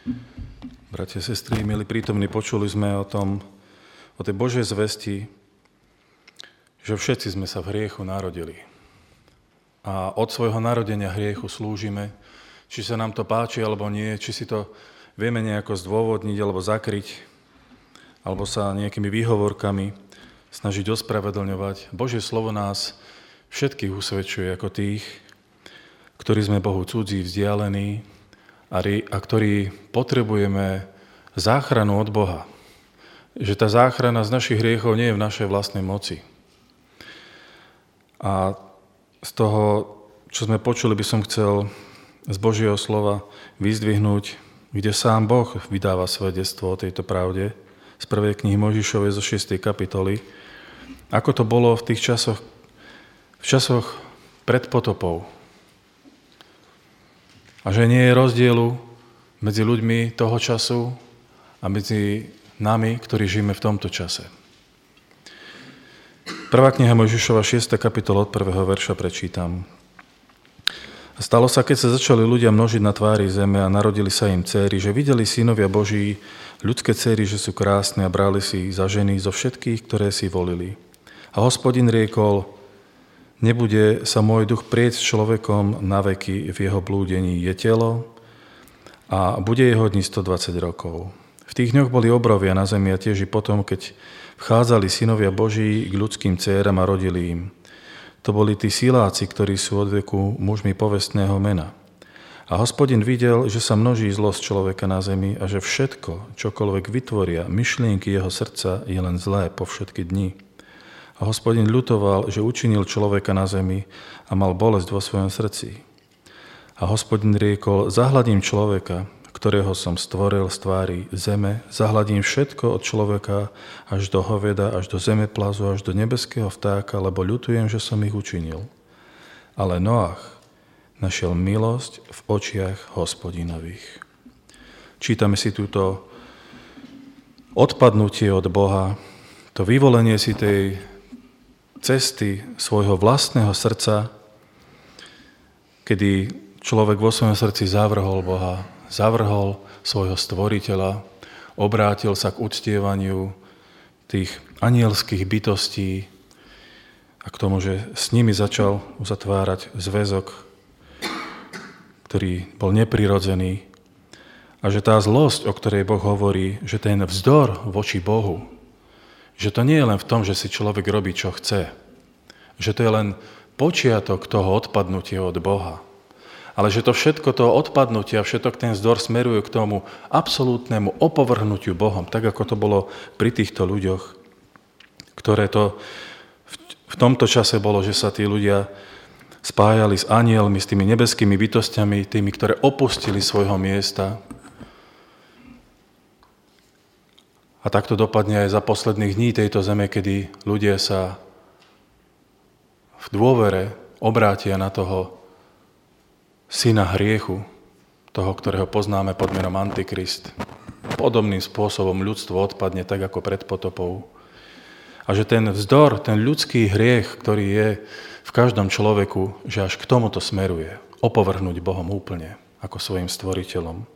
Bratia, sestry, milí prítomní, počuli sme o tej Božej zvesti, že všetci sme sa v hriechu narodili. A od svojho narodenia hriechu slúžime, či sa nám to páči alebo nie, či si to vieme nejako zdôvodniť alebo zakryť, alebo sa nejakými výhovorkami snažiť ospravedlňovať. Božie slovo nás všetkých usvedčuje ako tých, ktorí sme Bohu cudzí, vzdialení, a ktorí potrebujeme záchranu od Boha. Že tá záchrana z našich hriechov nie je v našej vlastnej moci. A z toho, čo sme počuli, by som chcel z Božieho slova vyzdvihnúť, kde sám Boh vydáva svedectvo o tejto pravde z 1. knihy Mojžišovej zo 6. kapitoly. Ako to bolo v časoch pred potopou. A že nie je rozdielu medzi ľuďmi toho času a medzi nami, ktorí žijeme v tomto čase. 1. kniha Mojžišova, 6. kapitola od 1. verša prečítam. Stalo sa, keď sa začali ľudia množiť na tvári zeme a narodili sa im dcéry, že videli synovia Boží, ľudské dcéry, že sú krásne a brali si ich za ženy zo všetkých, ktoré si volili. A Hospodin riekol: Nebude sa môj duch prieť s človekom na veky, v jeho blúdení je telo a bude jeho dni 120 rokov. V tých dňoch boli obrovia na zemi a tiež i potom, keď vchádzali synovia Boží k ľudským dcéram a rodili im. To boli tí siláci, ktorí sú od veku mužmi povestného mena. A Hospodin videl, že sa množí zlosť človeka na zemi a že všetko, čokoľvek vytvoria, myšlienky jeho srdca, je len zlé po všetky dni. A Hospodin ľutoval, že učinil človeka na zemi a mal bolesť vo svojom srdci. A Hospodin riekol: Zahladím človeka, ktorého som stvoril z tvári zeme, zahladím všetko od človeka až do hoveda, až do zemeplazu, až do nebeského vtáka, lebo ľutujem, že som ich učinil. Ale Noach našiel milosť v očiach Hospodinových. Čítame si túto odpadnutie od Boha, to vyvolenie si tej cesty svojho vlastného srdca, kedy človek vo svojom srdci zavrhol Boha, zavrhol svojho stvoriteľa, obrátil sa k uctievaniu tých anielských bytostí a k tomu, že s nimi začal uzatvárať zväzok, ktorý bol neprirodzený, a že tá zlosť, o ktorej Boh hovorí, že ten vzdor voči Bohu, že to nie je len v tom, že si človek robí, čo chce. Že to je len počiatok toho odpadnutia od Boha. Ale že to všetko toho odpadnutia, všetok ten vzdor smeruje k tomu absolútnemu opovrhnutiu Bohom, tak ako to bolo pri týchto ľuďoch, ktoré to v tomto čase bolo, že sa tí ľudia spájali s anielmi, s tými nebeskými bytostiami, tými, ktoré opustili svojho miesta. A tak to dopadne aj za posledných dní tejto zeme, kedy ľudia sa v dôvere obrátia na toho syna hriechu, toho, ktorého poznáme pod menom Antikrist. Podobným spôsobom ľudstvo odpadne tak ako pred potopou. A že ten vzdor, ten ľudský hriech, ktorý je v každom človeku, že až k tomuto smeruje, opovrhnúť Bohom úplne, ako svojim stvoriteľom.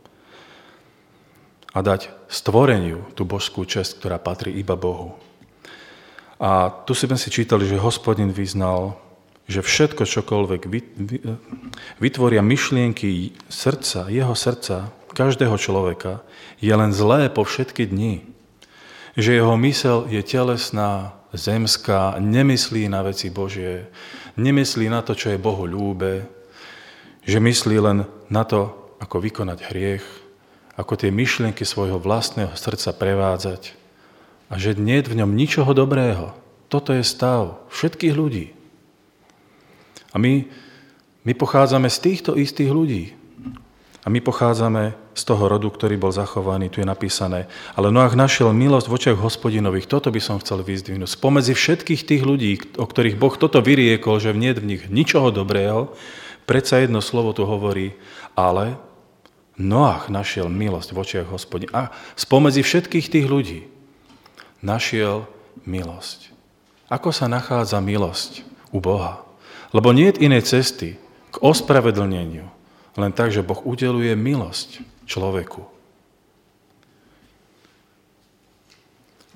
A dať stvoreniu tú božskú česť, ktorá patrí iba Bohu. A tu sme si čítali, že Hospodin vyznal, že všetko, čokoľvek vytvoria myšlienky srdca, jeho srdca, každého človeka, je len zlé po všetky dni. Že jeho mysel je telesná, zemská, nemyslí na veci Božie, nemyslí na to, čo je Bohu ľúbe, že myslí len na to, ako vykonať hriech, ako tie myšlienky svojho vlastného srdca prevádzať a že nie je v ňom ničoho dobrého. Toto je stav všetkých ľudí. A my pochádzame z týchto istých ľudí. A my pochádzame z toho rodu, ktorý bol zachovaný, tu je napísané. Ale Noach našiel milosť v očiach Hospodinových. Toto by som chcel vyzdvihnúť. Spomedzi všetkých tých ľudí, o ktorých Boh toto vyriekol, že nie je v nich ničoho dobrého, predsa jedno slovo tu hovorí, ale Noach našiel milosť v očiach Hospodina. A spomedzi všetkých tých ľudí našiel milosť. Ako sa nachádza milosť u Boha? Lebo nie je inej cesty k ospravedlneniu, len tak, že Boh udeluje milosť človeku.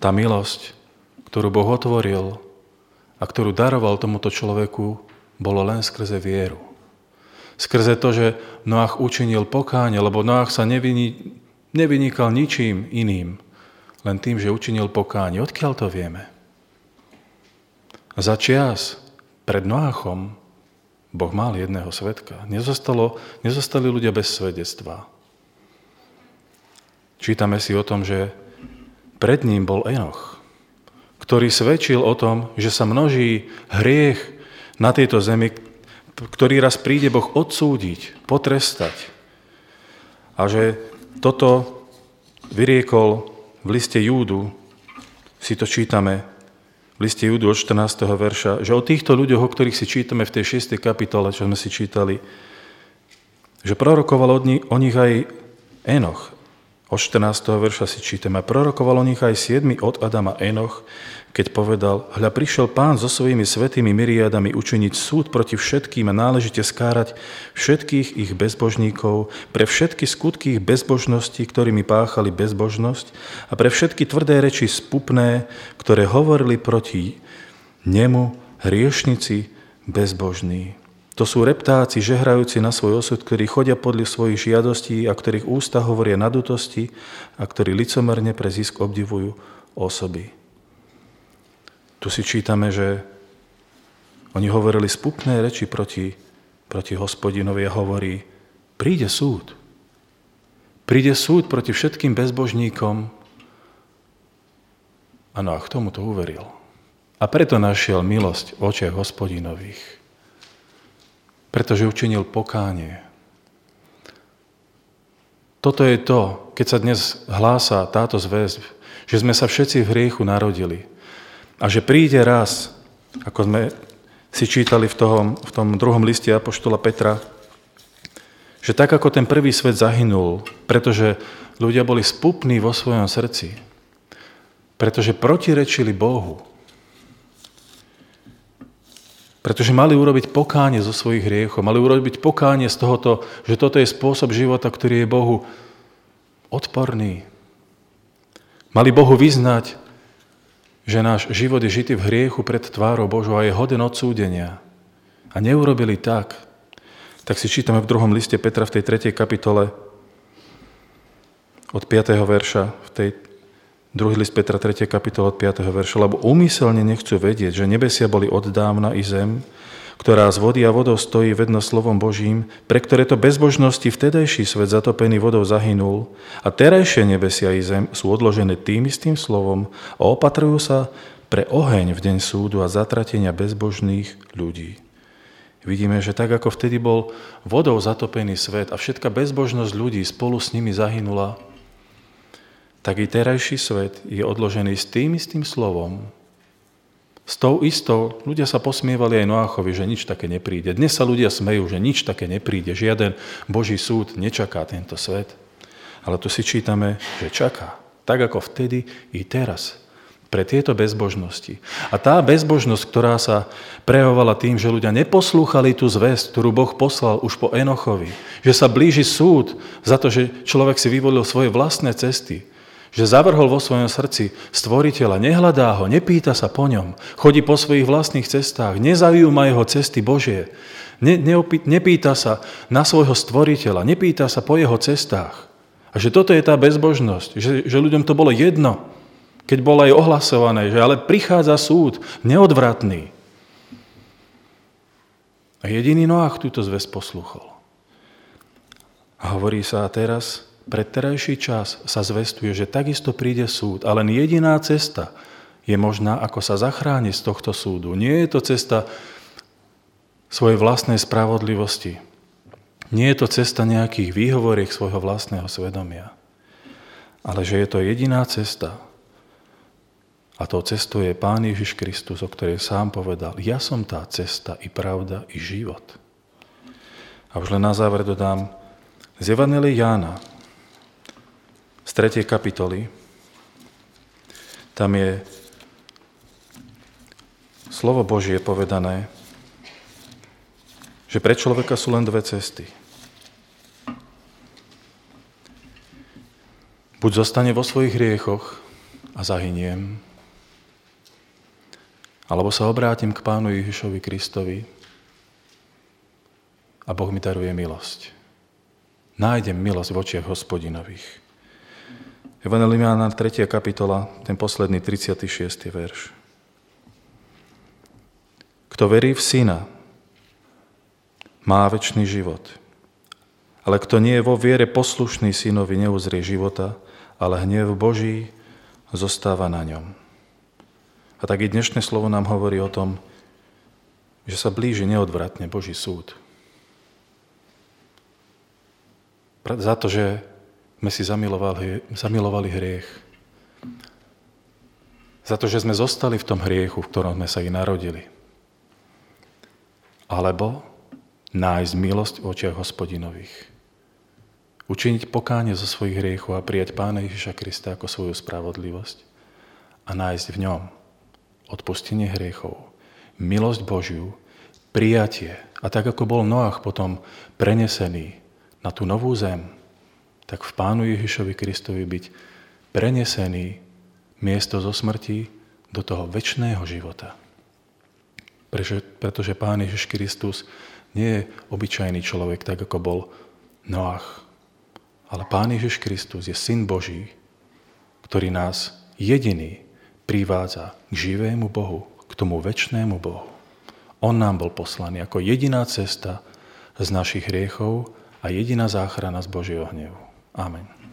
tá milosť, ktorú Boh otvoril a ktorú daroval tomuto človeku, bolo len skrze vieru. Skrze to, že Noach učinil pokánie, lebo Noach sa nevynikal ničím iným, len tým, že učinil pokánie. Odkiaľ to vieme? Za čias pred Noachom Boh mal jedného svedka. Nezostali ľudia bez svedectva. Čítame si o tom, že pred ním bol Enoch, ktorý svedčil o tom, že sa množí hriech na tejto zemi, ktorý raz príde Boh odsúdiť, potrestať. A že toto vyriekol v liste Júdu, si to čítame, v liste Júdu od 14. verša, že o týchto ľuďoch, o ktorých si čítame v tej 6. kapitole, čo sme si čítali, že prorokoval o nich aj Enoch. Od 14. verša si čítame. Prorokoval o nich aj 7. od Adama Enoch, keď povedal: hľa, prišiel Pán so svojimi svätými myriádami učiniť súd proti všetkým a náležite skárať všetkých ich bezbožníkov pre všetky skutky ich bezbožnosti, ktorými páchali bezbožnosť, a pre všetky tvrdé reči spupné, ktoré hovorili proti nemu hriešnici bezbožní. To sú reptáci, žehrajúci na svoj osud, ktorí chodia podľa svojich žiadostí a ktorých ústa hovoria nadutosti a ktorí licomerne pre zisk obdivujú osoby. Tu si čítame, že oni hovorili spupné reči proti Hospodinovi a hovorí: príde súd. Príde súd proti všetkým bezbožníkom. Áno, a k tomu to uveril. A preto našiel milosť v očiach Hospodinových. Pretože učinil pokánie. Toto je to, keď sa dnes hlása táto zvesť, že sme sa všetci v hriechu narodili. A že príde raz, ako sme si čítali v tom druhom liste apoštola Petra, že tak ako ten prvý svet zahynul, pretože ľudia boli spupní vo svojom srdci, pretože protirečili Bohu, pretože mali urobiť pokánie zo svojich hriechov, mali urobiť pokánie z tohoto, že toto je spôsob života, ktorý je Bohu odporný. Mali Bohu vyznať, že náš život je žitý v hriechu pred tvárou Božou a je hoden odsúdenia. A neurobili tak. Tak si čítame v 2. liste Petra v tej 3. kapitole od 5. verša, v tej 2. list Petra, 3. kapitola od 5. verša, lebo úmyselne nechcú vedieť, že nebesia boli od dávna i zem, ktorá z vody a vodou stojí vedno slovom Božím, pre ktoré to bezbožnosti vtedajší svet zatopený vodou zahynul, a terajšie nebesia i zem sú odložené tým istým slovom a opatrujú sa pre oheň v deň súdu a zatratenia bezbožných ľudí. Vidíme, že tak ako vtedy bol vodou zatopený svet a všetka bezbožnosť ľudí spolu s nimi zahynula, tak i terajší svet je odložený s tým istým slovom. S tou istou, ľudia sa posmievali aj Noachovi, že nič také nepríde. Dnes sa ľudia smejú, že nič také nepríde. Žiaden Boží súd nečaká tento svet. Ale tu si čítame, že čaká. Tak ako vtedy i teraz. Pre tieto bezbožnosti. A tá bezbožnosť, ktorá sa prejavovala tým, že ľudia neposlúchali tú zvesť, ktorú Boh poslal už po Enochovi. Že sa blíži súd za to, že človek si vyvolil svoje vlastné cesty. Že zavrhol vo svojom srdci stvoriteľa, nehľadá ho, nepýta sa po ňom, chodí po svojich vlastných cestách, nezaujíma jeho cesty Božie, nepýta sa na svojho stvoriteľa, nepýta sa po jeho cestách. A že toto je tá bezbožnosť, že ľuďom to bolo jedno, keď bolo aj ohlasované, že ale prichádza súd, neodvratný. A jediný Noach túto zvesť poslúchol. A hovorí sa teraz, pred terajší čas sa zvestuje, že takisto príde súd, ale len jediná cesta je možná, ako sa zachrániť z tohto súdu. Nie je to cesta svojej vlastnej spravodlivosti. Nie je to cesta nejakých výhovoriek svojho vlastného svedomia. Ale že je to jediná cesta. A tou cestou je Pán Ježiš Kristus, o ktorej sám povedal: ja som tá cesta i pravda i život. A už len na záver dodám z Evanjelia Jána, z 3. kapitoly, tam je slovo Božie povedané, že pre človeka sú len dve cesty. Buď zostane vo svojich hriechoch a zahyniem, alebo sa obrátim k Pánu Ježišovi Kristovi a Boh mi daruje milosť. Nájdem milosť v očiach Hospodinových. Evangelium Jána 3. kapitola, ten posledný 36. verš. Kto verí v Syna, má večný život. Ale kto nie je vo viere poslušný Synovi, neuzrie života, ale hnev Boží zostáva na ňom. A tak i dnešné slovo nám hovorí o tom, že sa blíži neodvratne Boží súd. Za to, že sme si zamilovali hriech. Za to, že sme zostali v tom hriechu, v ktorom sme sa i narodili. Alebo nájsť milosť v očiach Hospodinových. Učiniť pokánie zo svojich hriechov a prijať Pána Ježiša Krista ako svoju spravodlivosť a nájsť v ňom odpustenie hriechov, milosť Božiu, prijatie. A tak, ako bol Noach potom prenesený na tú novú zem, tak v Pánu Ježišovi Kristovi byť prenesený miesto zo smrti do toho večného života. Pretože Pán Ježiš Kristus nie je obyčajný človek, tak ako bol Noach, ale Pán Ježiš Kristus je Syn Boží, ktorý nás jediný privádza k živému Bohu, k tomu večnému Bohu. On nám bol poslaný ako jediná cesta z našich hriechov a jediná záchrana z Božieho hnevu. Amen.